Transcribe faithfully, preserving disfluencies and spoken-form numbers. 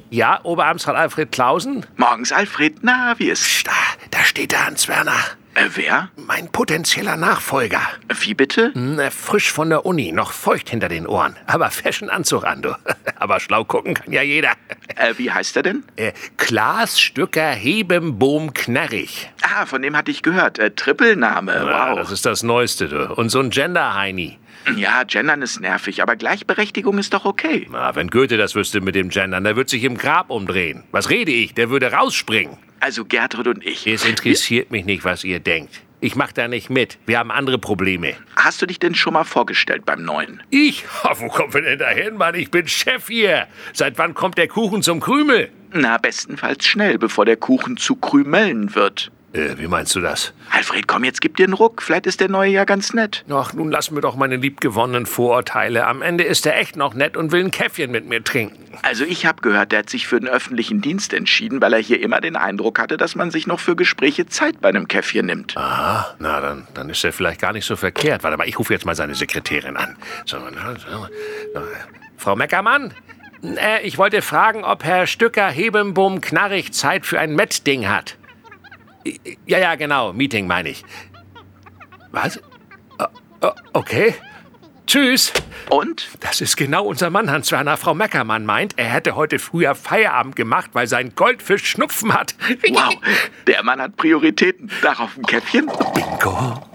Ja, Oberamtsrat Alfred Clausen? Morgens, Alfred. Na, wie ist... Da, da steht der Hans Werner. Äh, wer? Mein potenzieller Nachfolger. Wie bitte? Hm, frisch von der Uni, noch feucht hinter den Ohren. Aber Fashion-Anzug an, du. Aber schlau gucken kann ja jeder. Äh, wie heißt er denn? Äh, Klaas Stücker Hebenbohm Knarrig. Ah, von dem hatte ich gehört. Äh, Trippelname, Ja, wow. das ist das Neueste, du. Und so ein Gender-Heini. Ja, Gendern ist nervig, aber Gleichberechtigung ist doch okay. Na, wenn Goethe das wüsste mit dem Gendern, der würde sich im Grab umdrehen. Was rede ich? Der würde rausspringen. Also Gertrud und ich. Es interessiert mich nicht, was ihr denkt. Ich mach da nicht mit. Wir haben andere Probleme. Hast du dich denn schon mal vorgestellt beim Neuen? Ich? Wo kommen wir denn dahin, Mann? Ich bin Chef hier. Seit wann kommt der Kuchen zum Krümel? Na, bestenfalls schnell, bevor der Kuchen zu Krümellen wird. Äh, wie meinst du das? Alfred, komm, jetzt gib dir einen Ruck. Vielleicht ist der Neue ja ganz nett. Ach, nun lass mir doch meine liebgewonnenen Vorurteile. Am Ende ist er echt noch nett und will ein Käffchen mit mir trinken. Also ich habe gehört, der hat sich für den öffentlichen Dienst entschieden, weil er hier immer den Eindruck hatte, dass man sich noch für Gespräche Zeit bei einem Käffchen nimmt. Aha, na, dann, dann ist er vielleicht gar nicht so verkehrt. Warte mal, ich rufe jetzt mal seine Sekretärin an. So, so, so. Frau Meckermann? Äh, ich wollte fragen, ob Herr Stücker Hebenbohm Knarrig Zeit für ein Met-Ding hat. Ja, ja, genau. Meeting meine ich. Was? O- okay. Tschüss. Und? Das ist genau unser Mann, Hans Werner. Frau Meckermann meint, er hätte heute früher Feierabend gemacht, weil sein Goldfisch Schnupfen hat. Wow, der Mann hat Prioritäten. Darauf ein Käffchen? Bingo.